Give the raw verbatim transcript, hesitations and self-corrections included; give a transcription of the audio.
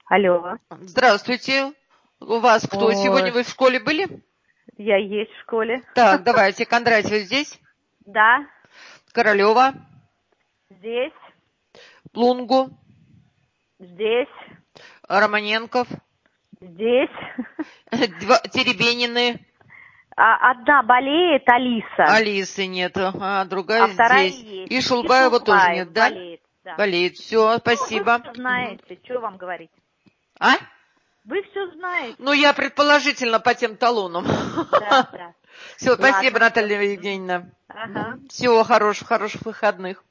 Алло. Здравствуйте. У вас кто? Ой, Сегодня вы в школе были? я есть в школе. Так, давайте. Кондратьева здесь? Да, Королева? здесь, Плунгу? здесь, Романенков? здесь. Два- Теребенины? А, одна болеет, Алиса, Алисы нет, ага, другая а вторая здесь. есть. И И Шулбаева тоже Шулбаев нет, да? болеет, да. Болеет. Все, Ну, вы спасибо. все Мгм. знаете, что вам говорить. А? Вы все Ну, знаете. я предположительно по тем талонам. Да, да. Все, спасибо, Ладно, все. Наталья Евгеньевна. Ага. Всего хорошего, хороших выходных.